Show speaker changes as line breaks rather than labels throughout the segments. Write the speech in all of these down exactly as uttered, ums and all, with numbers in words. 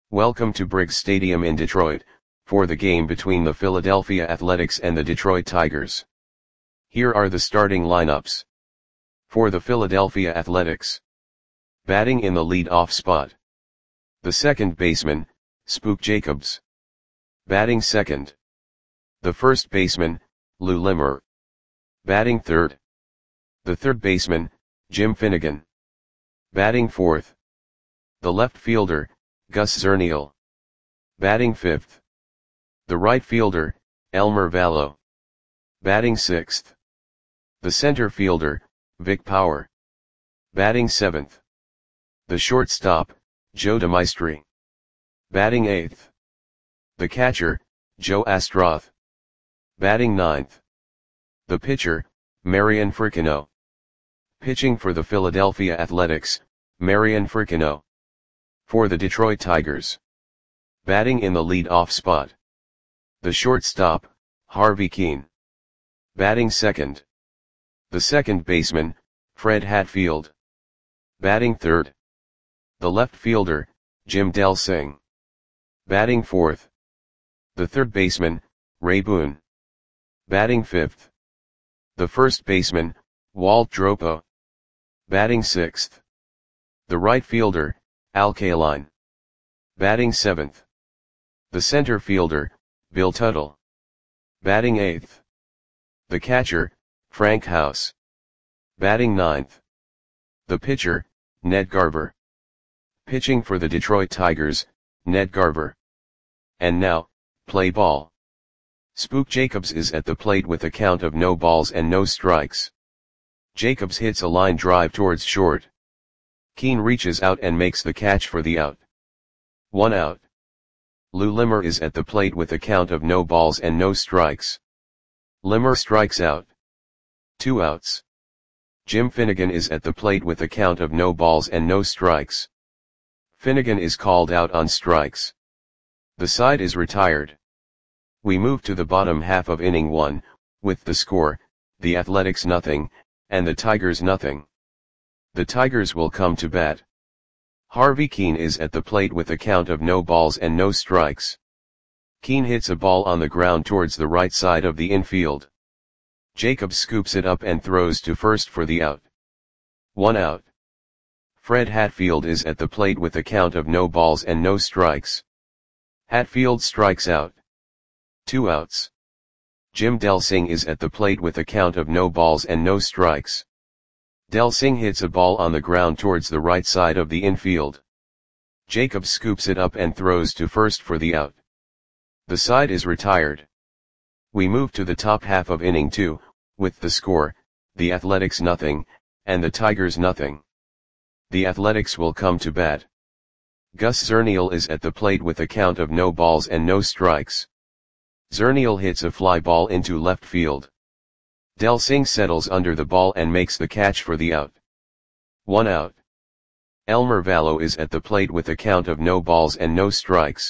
Welcome to Briggs Stadium in Detroit, for the game between the Philadelphia Athletics and the Detroit Tigers. Here are the starting lineups. For the Philadelphia Athletics. Batting in the lead-off spot. The second baseman, Spook Jacobs. Batting second. The first baseman, Lou Limmer. Batting third. The third baseman, Jim Finnegan. Batting fourth. The left fielder, Gus Zernial. Batting fifth. The right fielder, Elmer Valo. Batting sixth. The center fielder, Vic Power. Batting seventh. The shortstop, Joe DeMaestri. Batting eighth. The catcher, Joe Astroth. Batting ninth. The pitcher, Marian Fricino. Pitching for the Philadelphia Athletics, Marian Fricino. For the Detroit Tigers. Batting in the lead-off spot. The shortstop, Harvey Kuenn. Batting second. The second baseman, Fred Hatfield. Batting third. The left fielder, Jim Delsing. Batting fourth. The third baseman, Ray Boone. Batting fifth. The first baseman, Walt Dropo. Batting sixth. The right fielder, Al Kaline. Batting seventh. The center fielder, Bill Tuttle. Batting eighth. The catcher, Frank House. Batting ninth. The pitcher, Ned Garver. Pitching for the Detroit Tigers, Ned Garver. And now, play ball. Spook Jacobs is at the plate with a count of no balls and no strikes. Jacobs hits a line drive towards short. Kuenn reaches out and makes the catch for the out. One out. Lou Limmer is at the plate with a count of no balls and no strikes. Limmer strikes out. Two outs. Jim Finnegan is at the plate with a count of no balls and no strikes. Finnegan is called out on strikes. The side is retired. We move to the bottom half of inning one, with the score, the Athletics nothing, and the Tigers nothing. The Tigers will come to bat. Harvey Kuenn is at the plate with a count of no balls and no strikes. Kuenn hits a ball on the ground towards the right side of the infield. Jacobs scoops it up and throws to first for the out. One out. Fred Hatfield is at the plate with a count of no balls and no strikes. Hatfield strikes out. Two outs. Jim Delsing is at the plate with a count of no balls and no strikes. Delsing hits a ball on the ground towards the right side of the infield. Jacobs scoops it up and throws to first for the out. The side is retired. We move to the top half of inning two, with the score, the Athletics nothing, and the Tigers nothing. The Athletics will come to bat. Gus Zernial is at the plate with a count of no balls and no strikes. Zernial hits a fly ball into left field. Delsing settles under the ball and makes the catch for the out. One out. Elmer Valo is at the plate with a count of no balls and no strikes.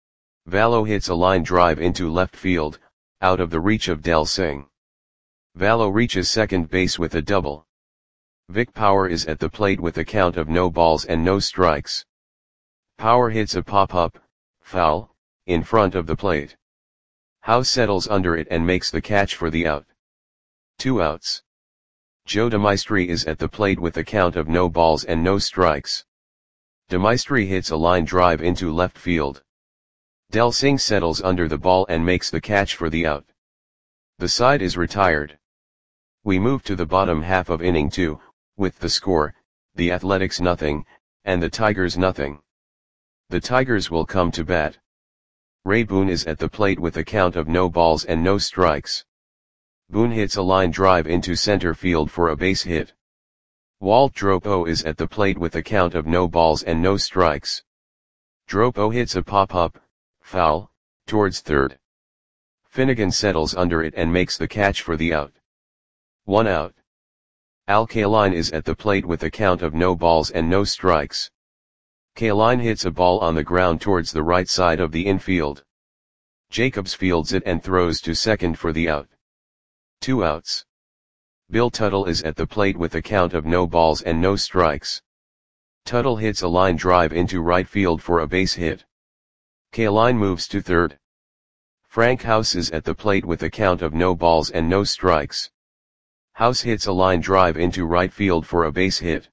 Valo hits a line drive into left field, out of the reach of Delsing. Valo reaches second base with a double. Vic Power is at the plate with a count of no balls and no strikes. Power hits a pop-up, foul, in front of the plate. House settles under it and makes the catch for the out. Two outs. Joe DeMaestri is at the plate with a count of no balls and no strikes. DeMaestri hits a line drive into left field. Delsing settles under the ball and makes the catch for the out. The side is retired. We move to the bottom half of inning two, with the score, the Athletics nothing, and the Tigers nothing. The Tigers will come to bat. Ray Boone is at the plate with a count of no balls and no strikes. Boone hits a line drive into center field for a base hit. Walt Dropo is at the plate with a count of no balls and no strikes. Dropo hits a pop-up, foul, towards third. Finnegan settles under it and makes the catch for the out. One out. Al Kaline is at the plate with a count of no balls and no strikes. Kaline hits a ball on the ground towards the right side of the infield. Jacobs fields it and throws to second for the out. Two outs. Bill Tuttle is at the plate with a count of no balls and no strikes. Tuttle hits a line drive into right field for a base hit. Kaline moves to third. Frank House is at the plate with a count of no balls and no strikes. House hits a line drive into right field for a base hit.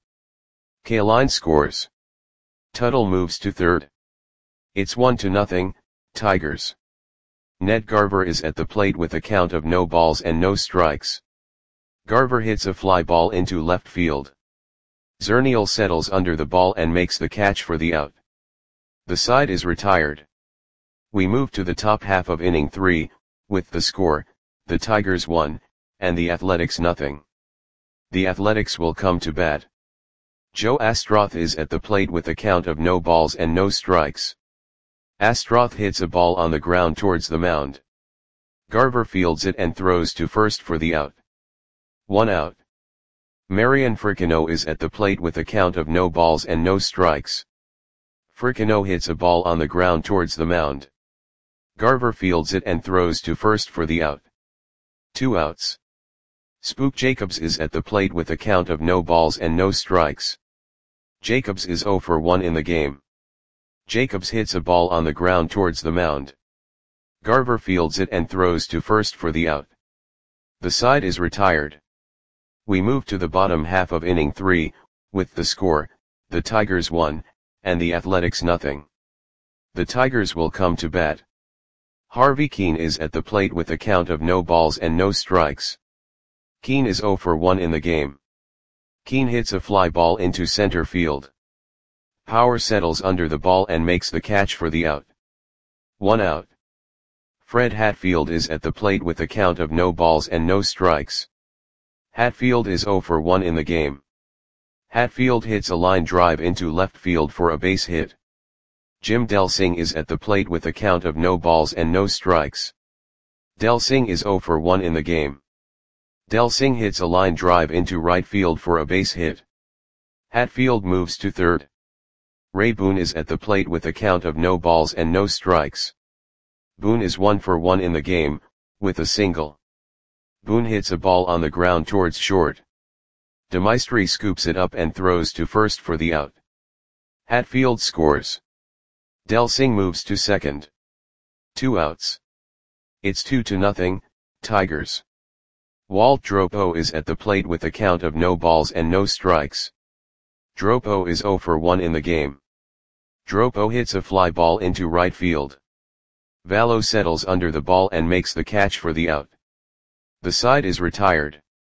Kaline scores. Tuttle moves to third. It's one to nothing, Tigers. Ned Garver is at the plate with a count of no balls and no strikes. Garver hits a fly ball into left field. Zernial settles under the ball and makes the catch for the out. The side is retired. We move to the top half of inning three, with the score, the Tigers one, and the Athletics nothing. The Athletics will come to bat. Joe Astroth is at the plate with a count of no balls and no strikes. Astroth hits a ball on the ground towards the mound. Garver fields it and throws to first for the out. One out. Marian Fricino is at the plate with a count of no balls and no strikes. Fricino hits a ball on the ground towards the mound. Garver fields it and throws to first for the out. Two outs. Spook Jacobs is at the plate with a count of no balls and no strikes. Jacobs is oh for one in the game. Jacobs hits a ball on the ground towards the mound. Garver fields it and throws to first for the out. The side is retired. We move to the bottom half of inning three, with the score, the Tigers one, and the Athletics nothing. The Tigers will come to bat. Harvey Keene is at the plate with a count of no balls and no strikes. Keene is oh for one in the game. Keene hits a fly ball into center field. Power settles under the ball and makes the catch for the out. One out. Fred Hatfield is at the plate with a count of no balls and no strikes. Hatfield is oh for one in the game. Hatfield hits a line drive into left field for a base hit. Jim Delsing is at the plate with a count of no balls and no strikes. Delsing is oh for one in the game. Delsing hits a line drive into right field for a base hit. Hatfield moves to third. Ray Boone is at the plate with a count of no balls and no strikes. Boone is one for one in the game, with a single. Boone hits a ball on the ground towards short. DeMaestri scoops it up and throws to first for the out. Hatfield scores. Delsing moves to second. Two outs. It's two to nothing, Tigers. Walt Dropo is at the plate with a count of no balls and no strikes. Dropo is oh for one in the game. Dropo hits a fly ball into right field. Vallo settles under the ball and makes the catch for the out. The side is retired.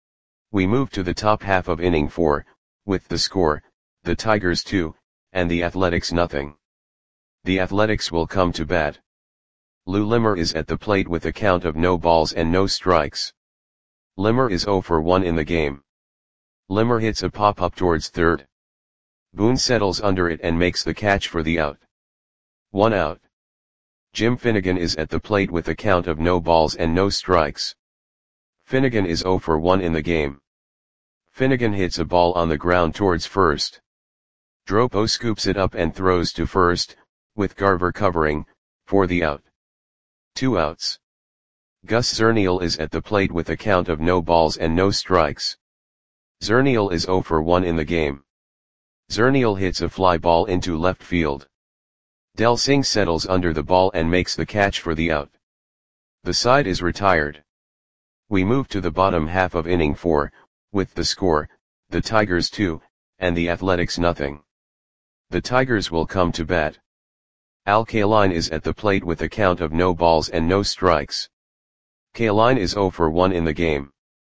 We move to the top half of inning four, with the score, the Tigers two, and the Athletics nothing. The Athletics will come to bat. Lou Limmer is at the plate with a count of no balls and no strikes. Limmer is oh for one in the game. Limmer hits a pop-up towards third. Boone settles under it and makes the catch for the out. One out. Jim Finnegan is at the plate with a count of no balls and no strikes. Finnegan is oh for one in the game. Finnegan hits a ball on the ground towards first. Dropo scoops it up and throws to first, with Garver covering, for the out. Two outs. Gus Zernial is at the plate with a count of no balls and no strikes. Zernial is oh for one in the game. Zernial hits a fly ball into left field. Delsing settles under the ball and makes the catch for the out. The side is retired. We move to the bottom half of inning four, with the score, the Tigers two, and the Athletics nothing. The Tigers will come to bat. Al Kaline is at the plate with a count of no balls and no strikes. Kaline is oh for one in the game.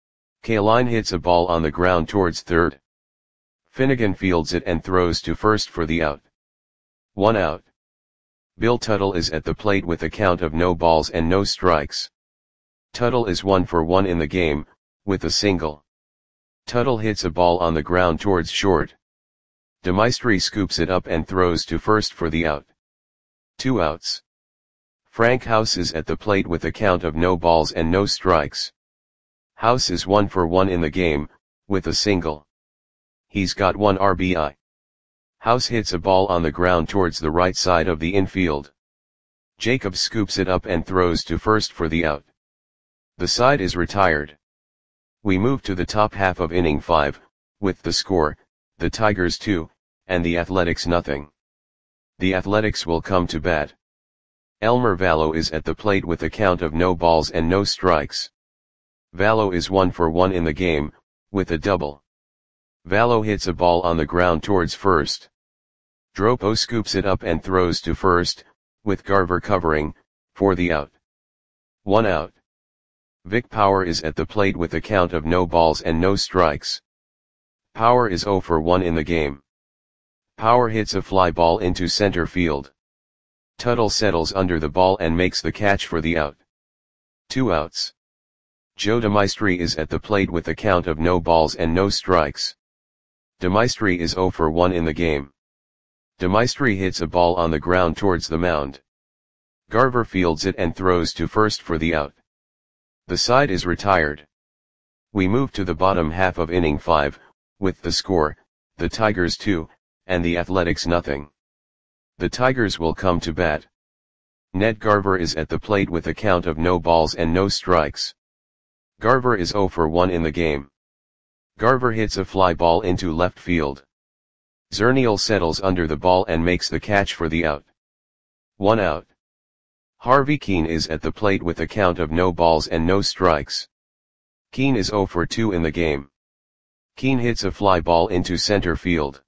Kaline hits a ball on the ground towards third. Finnegan fields it and throws to first for the out. One out. Bill Tuttle is at the plate with a count of no balls and no strikes. Tuttle is one for one in the game, with a single. Tuttle hits a ball on the ground towards short. DeMaestri scoops it up and throws to first for the out. Two outs. Frank House is at the plate with a count of no balls and no strikes. House is one for one in the game, with a single. He's got one R B I. House hits a ball on the ground towards the right side of the infield. Jacobs scoops it up and throws to first for the out. The side is retired. We move to the top half of inning five, with the score, the Tigers two, and the Athletics nothing. The Athletics will come to bat. Elmer Vallow is at the plate with a count of no balls and no strikes. Vallow is one for one in the game, with a double. Vallow hits a ball on the ground towards first. Dropo scoops it up and throws to first, with Garver covering, for the out. One out. Vic Power is at the plate with a count of no balls and no strikes. Power is zero for one in the game. Power hits a fly ball into center field. Tuttle settles under the ball and makes the catch for the out. Two outs. Joe DeMaestri is at the plate with a count of no balls and no strikes. DeMaestri is zero for one in the game. DeMaestri hits a ball on the ground towards the mound. Garver fields it and throws to first for the out. The side is retired. We move to the bottom half of inning five, with the score, the Tigers two, and the Athletics nothing. The Tigers will come to bat. Ned Garver is at the plate with a count of no balls and no strikes. Garver is zero for one in the game. Garver hits a fly ball into left field. Zernial settles under the ball and makes the catch for the out. One out. Harvey Keene is at the plate with a count of no balls and no strikes. Keene is zero for two in the game. Keene hits a fly ball into center field.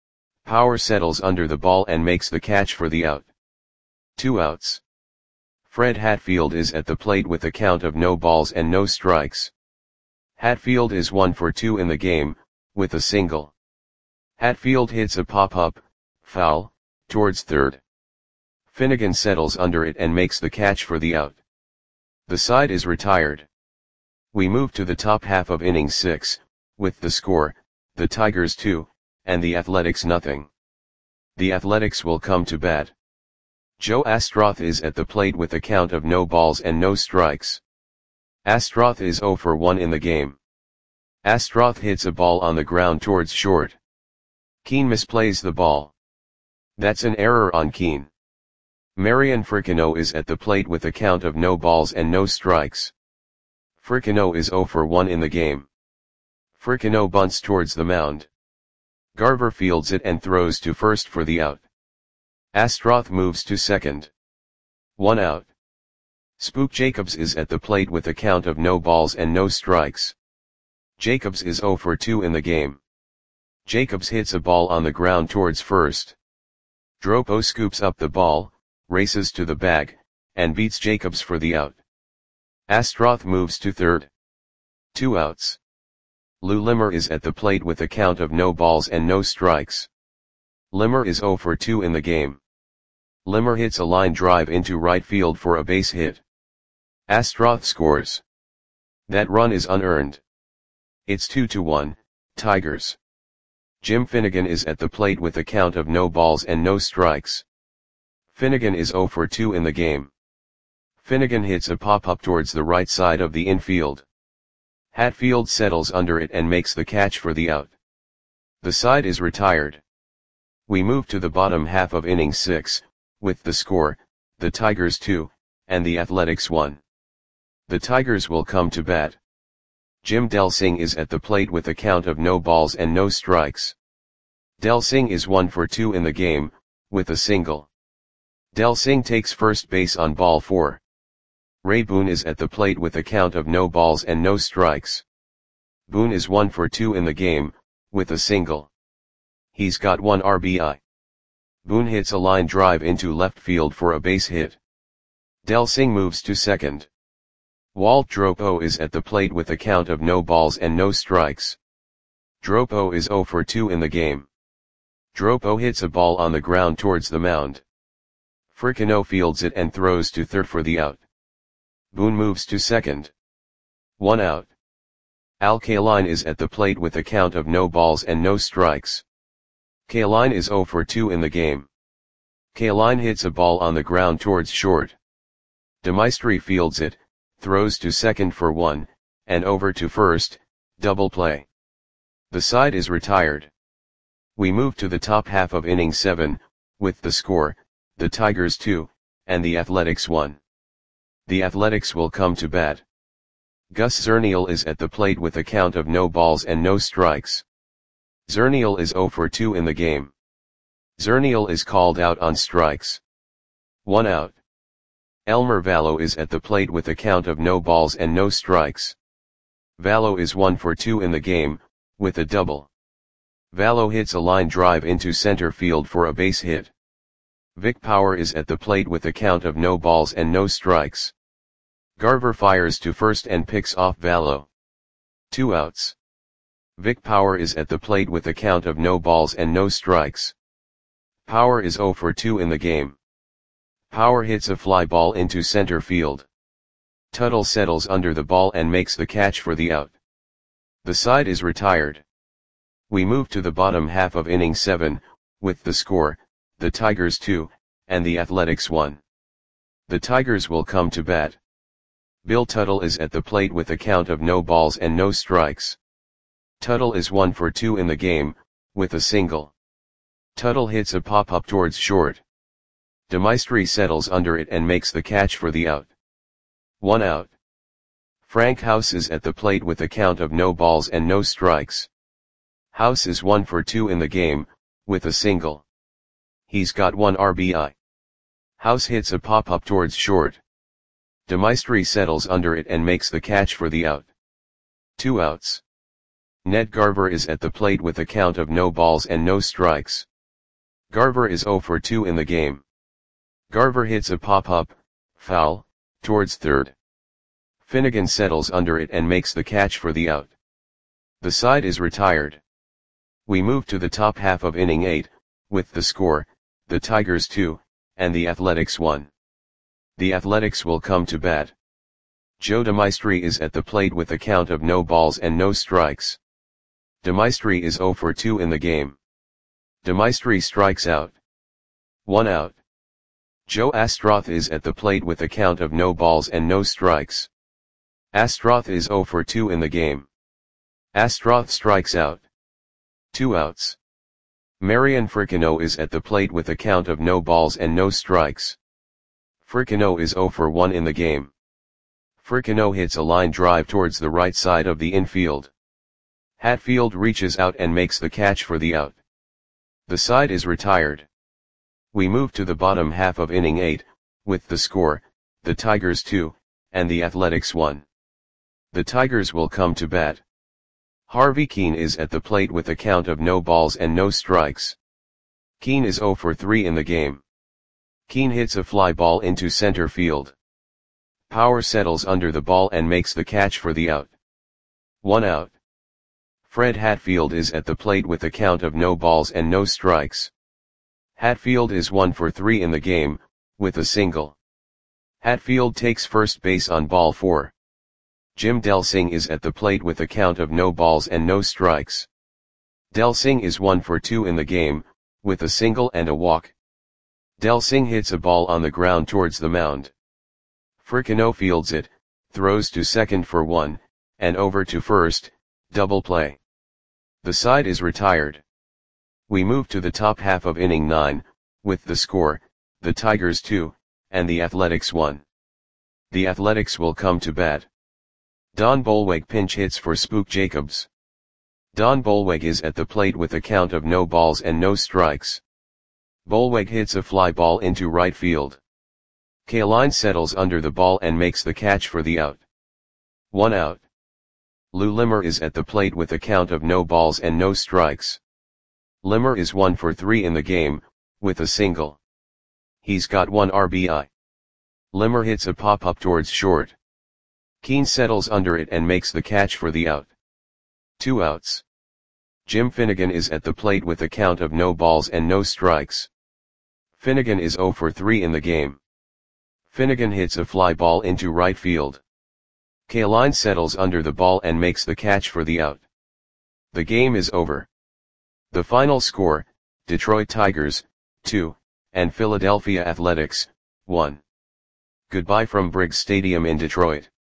Power settles under the ball and makes the catch for the out. Two outs. Fred Hatfield is at the plate with a count of no balls and no strikes. Hatfield is one for two in the game, with a single. Hatfield hits a pop-up, foul, towards third. Finnegan settles under it and makes the catch for the out. The side is retired. We move to the top half of inning six, with the score, the Tigers two, and the Athletics nothing. The Athletics will come to bat. Joe Astroth is at the plate with a count of no balls and no strikes. Astroth is zero for one in the game. Astroth hits a ball on the ground towards short. Keene misplays the ball. That's an error on Keene. Marian Fricino is at the plate with a count of no balls and no strikes. Fricino is zero for one in the game. Fricino bunts towards the mound. Garver fields it and throws to first for the out. Astroth moves to second. One out. Spook Jacobs is at the plate with a count of no balls and no strikes. Jacobs is zero for two in the game. Jacobs hits a ball on the ground towards first. Dropo scoops up the ball, races to the bag, and beats Jacobs for the out. Astroth moves to third. Two outs. Lou Limmer is at the plate with a count of no balls and no strikes. Limmer is zero for two in the game. Limmer hits a line drive into right field for a base hit. Astroth scores. That run is unearned. It's two to one, Tigers. Jim Finnegan is at the plate with a count of no balls and no strikes. Finnegan is zero for two in the game. Finnegan hits a pop-up towards the right side of the infield. Hatfield settles under it and makes the catch for the out. The side is retired. We move to the bottom half of inning six, with the score, the Tigers two, and the Athletics one. The Tigers will come to bat. Jim Delsing is at the plate with a count of no balls and no strikes. Delsing is one for two in the game, with a single. Delsing takes first base on ball four. Ray Boone is at the plate with a count of no balls and no strikes. Boone is one for two in the game, with a single. He's got one R B I. Boone hits a line drive into left field for a base hit. Delsing moves to second. Walt Dropo is at the plate with a count of no balls and no strikes. Dropo is zero for two in the game. Dropo hits a ball on the ground towards the mound. Fricino fields it and throws to third for the out. Boone moves to second. One out. Al Kaline is at the plate with a count of no balls and no strikes. Kaline is zero for two in the game. Kaline hits a ball on the ground towards short. DeMaestri fields it, throws to second for one, and over to first, double play. The side is retired. We move to the top half of inning seven, with the score, the Tigers two, and the Athletics one. The Athletics will come to bat. Gus Zernial is at the plate with a count of no balls and no strikes. Zernial is zero for two in the game. Zernial is called out on strikes. One out. Elmer Vallow is at the plate with a count of no balls and no strikes. Vallow is one for two in the game, with a double. Vallow hits a line drive into center field for a base hit. Vic Power is at the plate with a count of no balls and no strikes. Garver fires to first and picks off Vallow. Two outs. Vic Power is at the plate with a count of no balls and no strikes. Power is zero for two in the game. Power hits a fly ball into center field. Tuttle settles under the ball and makes the catch for the out. The side is retired. We move to the bottom half of inning seven, with the score, the Tigers two, and the Athletics one. The Tigers will come to bat. Bill Tuttle is at the plate with a count of no balls and no strikes. Tuttle is one for two in the game, with a single. Tuttle hits a pop-up towards short. DeMaestri settles under it and makes the catch for the out. One out. Frank House is at the plate with a count of no balls and no strikes. House is one for two in the game, with a single. He's got one R B I. House hits a pop-up towards short. DeMaestri settles under it and makes the catch for the out. Two outs. Ned Garver is at the plate with a count of no balls and no strikes. Garver is zero for two in the game. Garver hits a pop-up, foul, towards third. Finnegan settles under it and makes the catch for the out. The side is retired. We move to the top half of inning eight, with the score, the Tigers two, and the Athletics one. The Athletics will come to bat. Joe DeMaestri is at the plate with a count of no balls and no strikes. DeMaestri is zero for two in the game. DeMaestri strikes out. One out. Joe Astroth is at the plate with a count of no balls and no strikes. Astroth is zero for two in the game. Astroth strikes out. Two outs. Marian Fricino is at the plate with a count of no balls and no strikes. Fricino is zero for one in the game. Fricino hits a line drive towards the right side of the infield. Hatfield reaches out and makes the catch for the out. The side is retired. We move to the bottom half of inning eight, with the score, the Tigers two, and the Athletics one. The Tigers will come to bat. Harvey Keene is at the plate with a count of no balls and no strikes. Keene is zero for three in the game. Keene hits a fly ball into center field. Power settles under the ball and makes the catch for the out. One out. Fred Hatfield is at the plate with a count of no balls and no strikes. Hatfield is one for three in the game, with a single. Hatfield takes first base on ball four. Jim Delsing is at the plate with a count of no balls and no strikes. Delsing is one for two in the game, with a single and a walk. Delsing hits a ball on the ground towards the mound. Fricino fields it, throws to second for one, and over to first, double play. The side is retired. We move to the top half of inning nine, with the score, the Tigers two, and the Athletics one. The Athletics will come to bat. Don Bolweg pinch hits for Spook Jacobs. Don Bolweg is at the plate with a count of no balls and no strikes. Bolweg hits a fly ball into right field. Kaline settles under the ball and makes the catch for the out. One out. Lou Limmer is at the plate with a count of no balls and no strikes. Limmer is one for three in the game, with a single. He's got one R B I. Limmer hits a pop-up towards short. Keene settles under it and makes the catch for the out. Two outs. Jim Finnegan is at the plate with a count of no balls and no strikes. Finnegan is zero for three in the game. Finnegan hits a fly ball into right field. Kaline settles under the ball and makes the catch for the out. The game is over. The final score, Detroit Tigers, two, and Philadelphia Athletics, one. Goodbye from Briggs Stadium in Detroit.